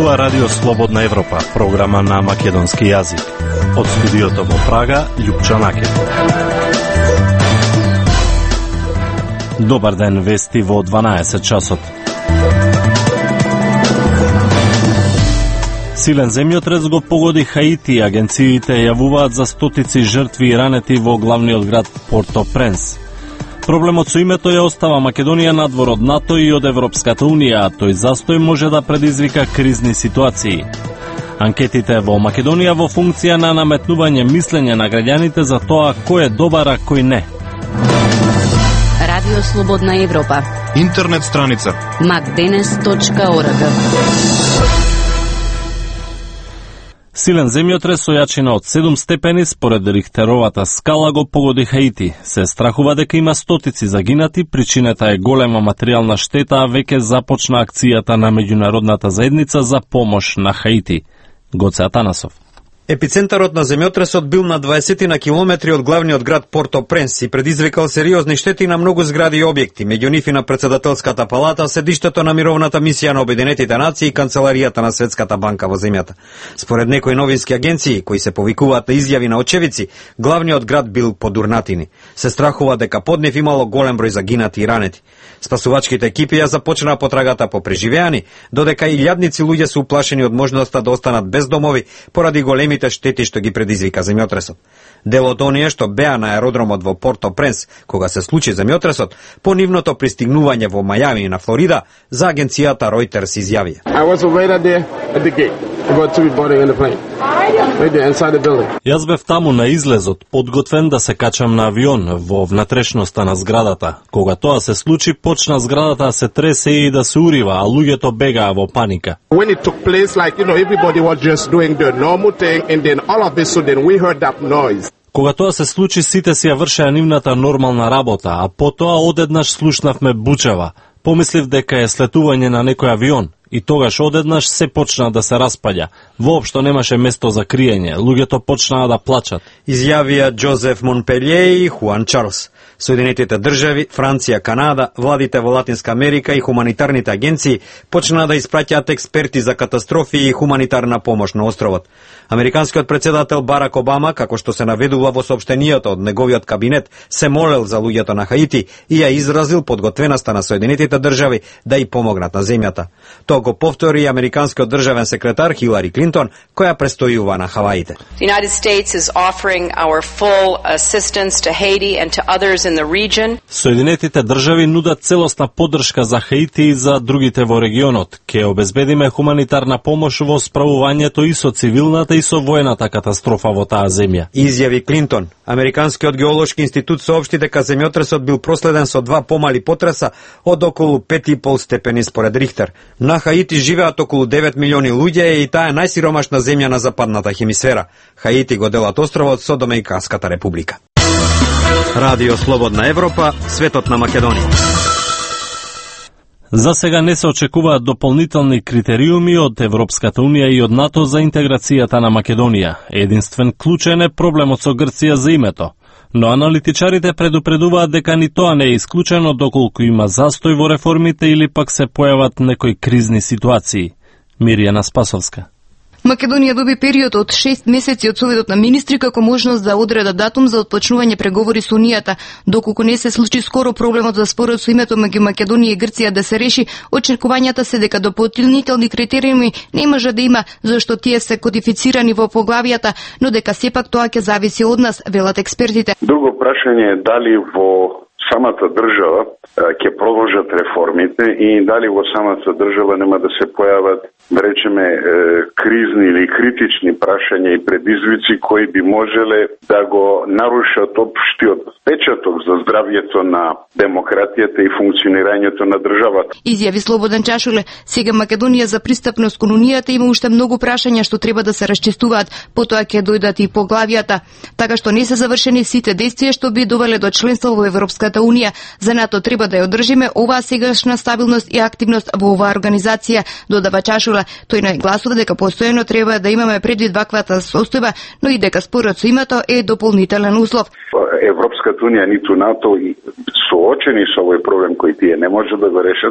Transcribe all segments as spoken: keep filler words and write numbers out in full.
зборува Радио Слободна Европа, програма на македонски јазик. Од студиото во Прага, Љупчо Накев. Добар ден, вести во дванаесет часот. Силен земјотрес го погоди Хаити. Агенциите јавуваат за стотици жртви и ранети во главниот град Порто-Пренс. Проблемот со името ја остава Македонија надвор од НАТО и од Европската Унија, а тој застој може да предизвика кризни ситуации. Анкетите во Македонија во функција на наметнување мислење на граѓаните за тоа кој е добар, а кој не. Радио Слободна Европа. Интернет страница макденес точка орг. Силен земјотрес со јачина од седум степени според Рихтеровата скала го погоди Хаити. Се страхува дека има стотици загинати, причината е голема материјална штета, а веќе започна акцијата на меѓународната заедница за помош на Хаити. Гоце Атанасов. Епицентарот на земјотресот бил на дваесет на километри од главниот град Порто-Пренс и предизвикал сериозни штети на многу згради и објекти, меѓу нив и на председателската палата, седиштето на мировната мисија на Обединетите нации и канцеларијата на Светската банка во земјата. Според некои новински агенции, кои се повикуваат на изјави на очевици, главниот град бил подурнатини. Се страхува дека под нив имало голем број загинати и ранети. Спасувачките екипи ја започнаа потрагата по преживеани, додека илјадници луѓе се уплашени од можноста да останат без домови поради големи штети што ги предизвика земјотресот. Дел од оние што беа на аеродромот во Порто-Пренс кога се случи земјотресот, по нивното пристигнување во Мајами и на Флорида, за агенцијата Reuters изјави. Јас бев таму на излезот, подготвен да се качам на авион во внатрешноста на зградата. Кога тоа се случи, почна зградата да се тресе и да се урива, а луѓето бегаа во паника. When it took place, like, you know, everybody was just doing the normal thing, and then all of a sudden we heard that noise. Кога тоа се случи, сите си ја вршеа нивната нормална работа, а потоа одеднаш слушнавме бучава. Помислив дека е слетување на некој авион. И тогаш одеднаш се почна да се распаѓа. Воопшто немаше место за криење. Луѓето почнаа да плачат. Изјавија Джозеф Монпелје и Хуан Чарлс. Соединетите држави, Франција, Канада, владите во Латинска Америка и хуманитарните агенции почнаа да испраќаат експерти за катастрофи и хуманитарна помош на островот. Американскиот председател Барак Обама, како што се наведува во соопштенијата од неговиот кабинет, се молел за луѓето на Хаити и ја изразил подготвеноста на Соединетите држави да и помогнат на земјата. Тоа го повтори и американскиот државен секретар Хилари Клинтон, која престојува на Хаваите. The United States is offering our full assistance to Haiti and to others in the region. Соединетите држави нудат целосна поддршка за Хаити и за другите во регионот. Ке обезбедиме хуманитарна помош во справувањето и со цивилната и со воената катастрофа во таа земја. Изјави Клинтон. Американскиот геолошки институт соопшти дека земјотресот бил проследен со два помали потреса од околу пет и пол степени според Рихтер. На Хаити живеат околу девет милиони луѓе и таа е најсиромашна земја на западната хемисфера. Хаити го делат островот со Доминиканската република. Радио Слободна Европа, светот на Македонија. За сега не се очекуваат дополнителни критериуми од Европската Унија и од НАТО за интеграцијата на Македонија. Единствен клучен е проблемот со Грција за името. Но аналитичарите предупредуваат дека ни тоа не е исклучено доколку има застој во реформите или пак се појават некои кризни ситуации. Мирјана Спасовска. Македонија доби период од шест месеци од Советот на министри како можност да одреда датум за отпочнување преговори со Унијата. Доколку не се случи скоро проблемот за спорот со името меѓу Македонија и Грција да се реши, очекувањата се дека дополнителни критериуми не може да има, зашто тие се кодифицирани во поглавијата, но дека сепак тоа ќе зависи од нас, велат експертите. Друго прашање е дали во самата држава ќе продолжат реформите и дали во самата држава нема да се појават, да речеме, кризни или критични прашања и предизвици кои би можеле да го нарушат општиот печаток за здравјето на демократијата и функционирањето на државата. Изјави Слободан Чашуле. Сега Македонија за пристапност кон Унијата има уште многу прашања што треба да се расчистуваат, потоа ќе дојдат и поглавијата. Така што не се завршени сите действија што би довеле до членство во Европската Унија. За НАТО треба да ја одржиме оваа сегашна стабилност и активност во оваа организација, додава Чашула. Тој нагласува дека постојано треба да имаме предвид ваквата состојба, но и дека спорот со името е дополнителен услов. Европската Унија ниту НАТО и соочени со овој проблем кој тие не може да го решат,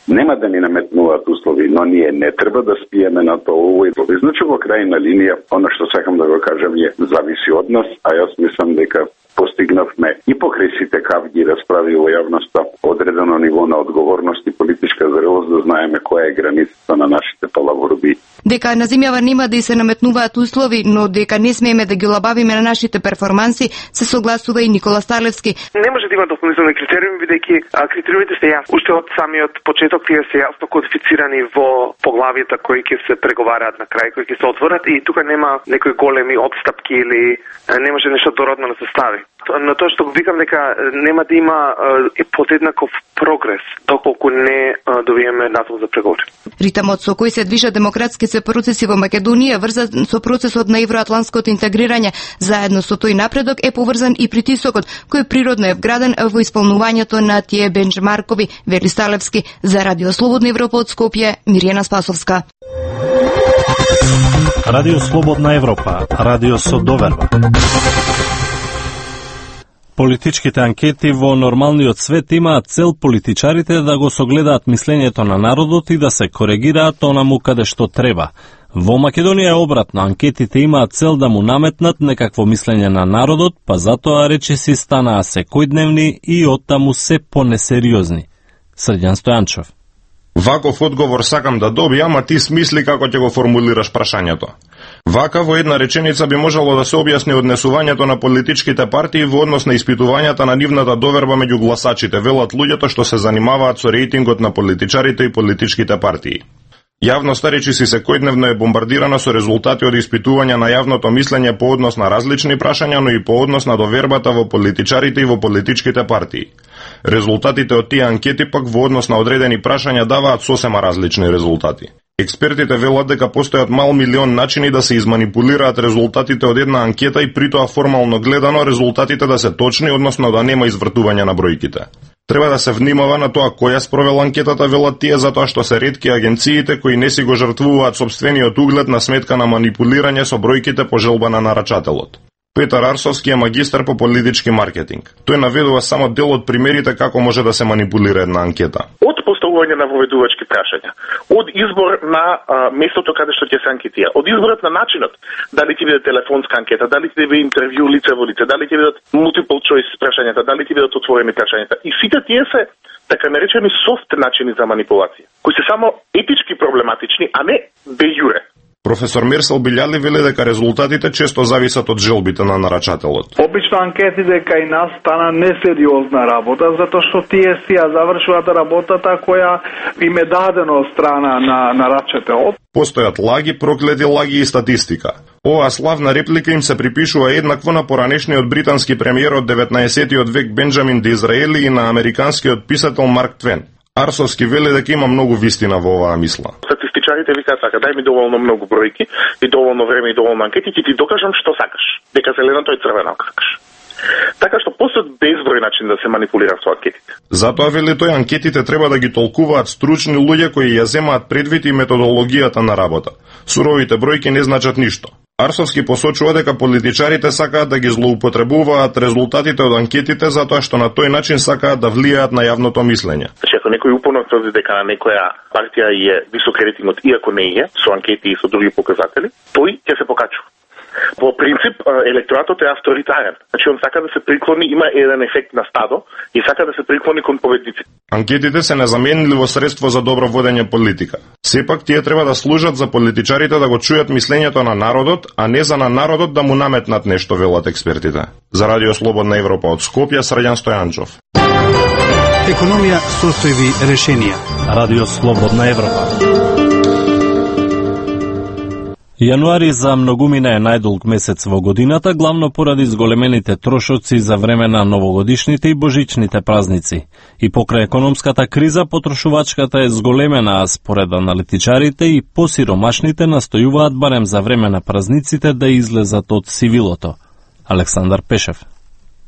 Нема да ни наметнуваат услови, но ние не треба да спиеме на тоа овој услови. Значи, во крајна линија, оно што сакам да го кажам е зависи од нас, а јас мислам дека постигнавме и покрај сите кавги расправи во јавноста одредено ниво на одговорност и политичка зрелост да знаеме која е границата на нашите палаворби. Дека на земјава нема да и се наметнуваат услови, но дека не смееме да ги лабавиме на нашите перформанси, се согласува и Никола Старлевски. Не може да има дополнителни критериуми, бидејќи критериумите се јасни. Уште од самиот почеток тие се јасно кодифицирани во поглавјата кои ќе се преговараат на крај, кои ќе се отворат и тука нема некои големи отстапки или не може нешто дородно да се стави. На тоа што го викам дека нема да има е подеднаков прогрес доколку не добиеме датум за преговори. Ритмот со кој се движат демократските процеси во Македонија врзан со процесот на евроатлантското интегрирање, заедно со тој напредок е поврзан и притисокот кој природно е вграден во исполнувањето на тие бенчмаркови, вели Сталевски. За Радио Слободна Европа од Скопје, Миријана Спасовска. Радио Слободна Европа, радио со доверба. Политичките анкети во нормалниот свет имаат цел политичарите да го согледаат мислењето на народот и да се коригираат онаму каде што треба. Во Македонија е обратно, анкетите имаат цел да му наметнат некакво мислење на народот, па затоа речиси станаа секојдневни и оттаму се понесериозни. Срđan Стојанчов. Ваков одговор сакам да добијам, ама ти смисли како ќе го формулираш прашањето. Вака во една реченица би можело да се објасни однесувањето на политичките партии во однос на испитувањата на нивната доверба меѓу гласачите, велат луѓето што се занимаваат со рейтингот на политичарите и политичките партии. Јавноста речиси секојдневно е бомбардирана со резултати од испитувања на јавното мислење по однос на различни прашања, но и по однос на довербата во политичарите и во политичките партии. Резултатите од тие анкети пак во однос на одредени прашања даваат сосема различни резултати. Експертите велат дека постојат мал милион начини да се изманипулираат резултатите од една анкета и притоа формално гледано резултатите да се точни, односно да нема извртување на бројките. Треба да се внимава на тоа која спровел анкетата, велат тие, затоа што се ретки агенциите кои не си го жртвуваат собствениот углед на сметка на манипулирање со бројките по желба на нарачателот. Петар Арсовски е магистар по политички маркетинг. Тој наведува само дел од примерите како може да се манипулира една анкета. Од поставување на воведувачки прашања, од избор на а, местото каде што ќе се анкетира, од изборот на начинот, дали ќе биде телефонска анкета, дали ќе биде интервју лице во лице, дали ќе бидат multiple choice прашањата, дали ќе бидат отворени прашањата. И сите тие се така наречени софт начини за манипулација, кои се само етички проблематични, а не де јуре. Професор Мерсел Билјали вели дека резултатите често зависат од желбите на нарачателот. Обично анкетите кај нас стана несериозна работа, затоа што тие си ја завршуваат работата која им е дадена од страна на нарачателот. Постојат лаги, проклети лаги и статистика. Оваа славна реплика им се припишува еднакво на поранешниот британски премиер од деветнаесеттиот век Бенџамин Дизраели и на американскиот писател Марк Твен. Арсовски вели дека има многу вистина во оваа мисла. Статистичарите викаат така, дај ми доволно многу бројки и доволно време и доволно анкети, ќе ти докажам што сакаш. Дека зеленото е црвено ако сакаш. Така што постојат безброј начин да се манипулира со анкетите. Затоа вели тој анкетите треба да ги толкуваат стручни луѓе кои ја земаат предвид и методологијата на работа. Суровите бројки не значат ништо. Арсовски посочува дека политичарите сакаат да ги злоупотребуваат резултатите од анкетите затоа што на тој начин сакаат да влијаат на јавното мислење. Значи, ако некој упорно тврди дека на некоја партија е висок рейтингот, иако не е, со анкети и со други показатели, тој ќе се покачува. По принцип, електоратот е авторитарен. Значи, он сака да се приклони, има еден ефект на стадо и сака да се приклони кон победниците. Анкетите се незаменливо средство за добро водење политика. Сепак тие треба да служат за политичарите да го чујат мислењето на народот, а не за на народот да му наметнат нешто, велат експертите. За Радио Слободна Европа од Скопје, Срđan Стојанчов. Економија, состојби, решенија. Радио Слободна Европа. Јануари за многумина е најдолг месец во годината, главно поради зголемените трошоци за време на новогодишните и божичните празници. И покрај економската криза, потрошувачката е зголемена, а според аналитичарите и посиромашните настојуваат барем за време на празниците да излезат од сивилото. Александар Пешев.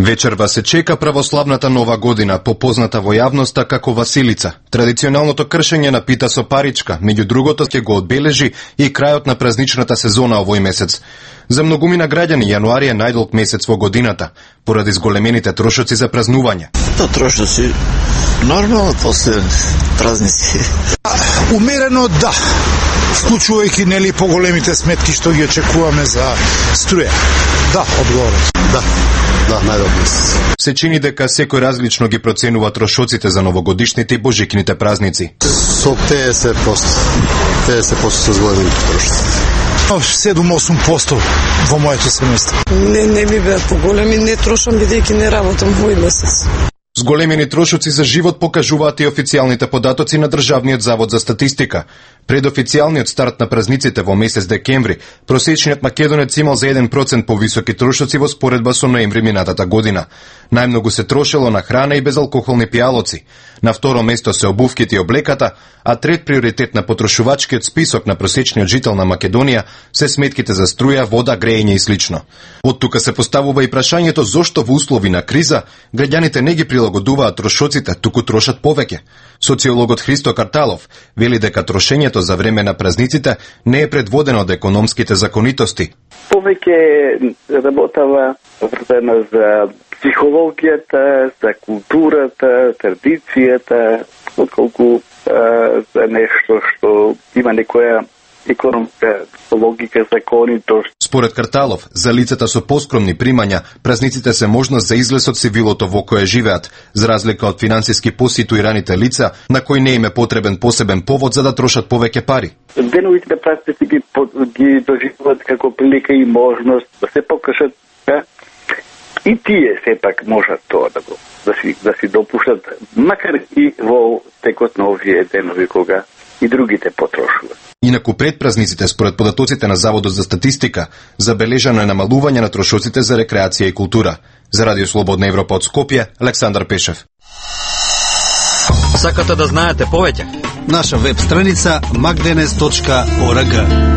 Вечерва се чека православната нова година, попозната во јавноста како Василица. Традиционалното кршење на пита со паричка, меѓу другото ќе го одбележи и крајот на празничната сезона овој месец. За многумина граѓани јануари е најдолг месец во годината, поради зголемените трошоци за празнување. Да, трошоци нормално после празници. Умерено да, вклучувајќи нели поголемите сметки што ги очекуваме за струја. Да, одговорам. Да. Да, најдобро. Се чини дека секој различно ги проценува трошоците за новогодишните и божикните празници. Со петдесет проценти. петдесет проценти се зголемените трошоци. седум-осум проценти во моето семејство. Не, не ми беа поголеми, не трошам бидејќи не работам овој месец. Зголемени трошоци за живот покажуваат и официјалните податоци на Државниот завод за статистика. Пред официјалниот старт на празниците во месец декември, просечниот македонец имал за еден процент повисоки трошоци во споредба со ноември минатата година. Најмногу се трошело на храна и безалкохолни пијалоци. На второ место се обувките и облеката, а трет приоритет на потрошувачкиот список на просечниот жител на Македонија се сметките за струја, вода, грејење и слично. Од тука се поставува и прашањето зошто во услови на криза граѓаните не ги прилагодуваат трошоците, туку трошат повеќе. Социологот Христо Карталов вели дека трошењето за време на празниците не е предводено од економските законитости. Повеќе работава врзана за психологијата, за културата, традицијата, отколку за нешто што има некоја економска логика, законитост. Според Карталов, за лицата со поскромни примања, празниците се можност за излез од сивилото во кое живеат, за разлика од финансиски поситуираните лица, на кои не им е потребен посебен повод за да трошат повеќе пари. Деновите на празници ги, ги доживуваат како прилика и можност да се покажат, да? И тие сепак можат тоа да го да си да си допуштат, макар и во текот на овие денови кога и другите потрошуваат. Инаку пред празниците, според податоците на Заводот за статистика, забележано е намалување на трошоците за рекреација и култура. За Радио Слободна Европа од Скопје, Александар Пешев. Сакате да знаете повеќе? Наша веб страница макденес точка орг.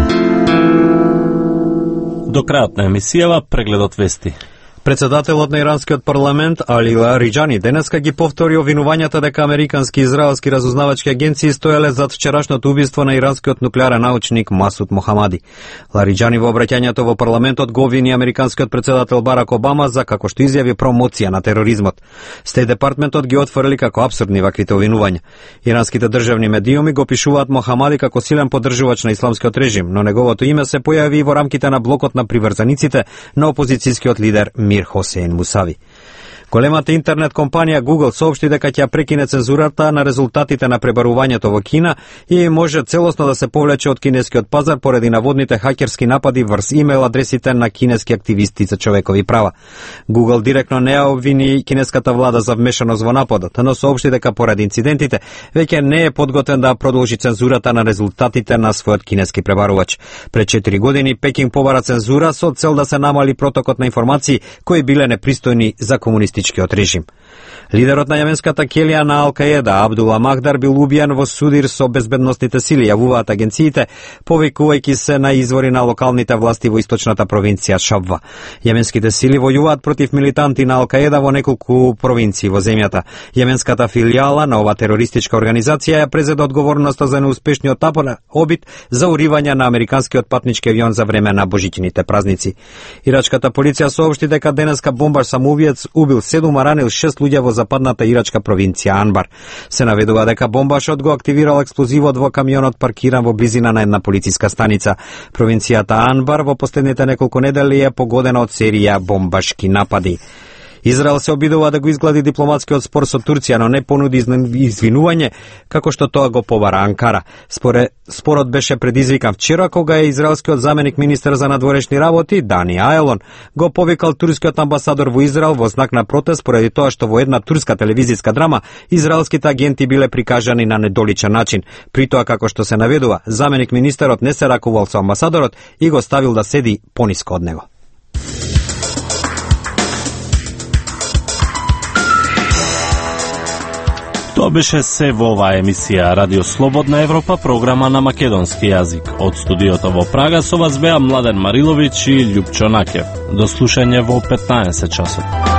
До крајот на емисијава прегледот вести. Председателот на иранскиот парламент Али Лариџани денеска ги повтори обвинувањата дека американски и израелски разузнавачки агенции стоеле зад вчерашното убиство на иранскиот нуклеарен научник Масуд Мохамади. Лариџани во обраќањето во парламентот го обвини американскиот председател Барак Обама за, како што изјави, промоција на тероризмот. Стејт департментот ги отфрли како апсурдни ваквите обвинувања. Иранските државни медиуми го пишуваат Мохамади како силен поддржувач на исламскиот режим, но неговото име се појави и во рамките на блокот на приврзаниците на опозицијскиот лидер Мир Хосеин Мусави. Големата интернет компанија Google соопшти дека ќе прекине цензурата на резултатите на пребарувањето во Кина и може целосно да се повлече од кинескиот пазар поради наводните хакерски напади врз имейл адресите на кинески активисти за човекови права. Google директно не ја обвини кинеската влада за вмешаност во нападот, но соопшти дека поради инцидентите веќе не е подготвен да продолжи цензурата на резултатите на својот кинески пребарувач. Пред четири години Пекинг побара цензура со цел да се намали протокот на информации кои биле непристојни за комунистичкиот режим. Лидерот на јеменската келија на Ал-Каеда, Абдула Махдар, бил убиен во судир со безбедносните сили, јавуваат агенциите, повикувајќи се на извори на локалните власти во источната провинција Шабва. Јеменските сили војуваат против милитанти на Ал-Каеда во неколку провинции во земјата. Јеменската филијала на ова терористичка организација ја презеде одговорноста за неуспешниот напад обид за уривање на американскиот патнички авион за време на божичните празници. Ирачката полиција соопшти дека денеска бомбар самоубиец убил седум, а ранил шест луѓе во западната ирачка провинција Анбар. Се наведува дека бомбашот го активирал експлозивот во камионот паркиран во близина на една полициска станица. Провинцијата Анбар во последните неколку недели е погодена од серија бомбашки напади. Израел се обидува да го изглади дипломатскиот спор со Турција, но не понуди извинување, како што тоа го побара Анкара. Споре, спорот беше предизвикан вчера, кога е израелскиот заменик министер за надворешни работи, Дани Аелон, го повикал турскиот амбасадор во Израел во знак на протест, поради тоа што во една турска телевизиска драма израелските агенти биле прикажани на недоличен начин. При тоа, како што се наведува, заменик министерот не се ракувал со амбасадорот и го ставил да седи пониско од него. Тоа беше се во оваа емисија Радио Слободна Европа, програма на македонски јазик. Од студиото во Прага со вас беа Младен Мариловиќ и Љупчо Накев. До слушање во петнаесет часот.